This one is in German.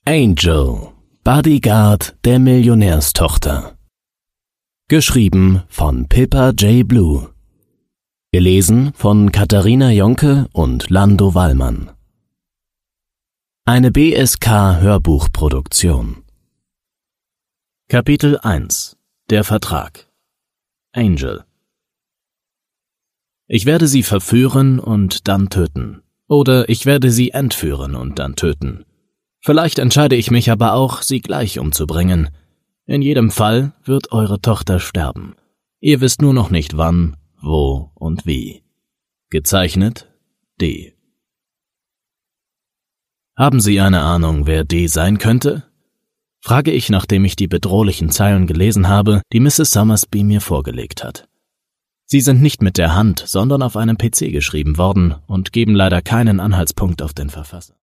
Angel, Bodyguard der Millionärstochter. Geschrieben von Pippa J. Blue. Gelesen von Katharina Jonke und Lando Wallmann. Eine BSK-Hörbuchproduktion. Kapitel 1. Der Vertrag. Angel. Ich werde sie verführen und dann töten. Oder ich werde sie entführen und dann töten. Vielleicht entscheide ich mich aber auch, sie gleich umzubringen. In jedem Fall wird eure Tochter sterben. Ihr wisst nur noch nicht wann, wo und wie. Gezeichnet D. Haben Sie eine Ahnung, wer D sein könnte? Frage ich, nachdem ich die bedrohlichen Zeilen gelesen habe, die Mrs. Summersby mir vorgelegt hat. Sie sind nicht mit der Hand, sondern auf einem PC geschrieben worden und geben leider keinen Anhaltspunkt auf den Verfasser.